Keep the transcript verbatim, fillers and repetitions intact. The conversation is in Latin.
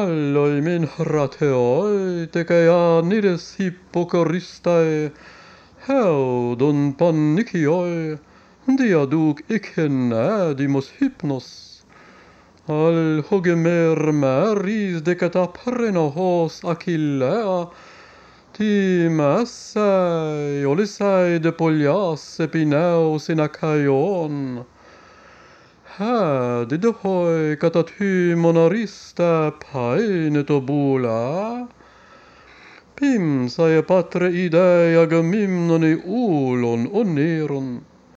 Alloi min rateoi, te cae nides hippocoristae, heudon panicioi, dia duc icen adimus hypnos. Al hogemer maris decata preno hos Achillea, timassai, olisai de polias epinaus in Acaion. Ha, didohoi catat monarista paenet obula. Pim sae patre idei agamimnoni ulon oneron.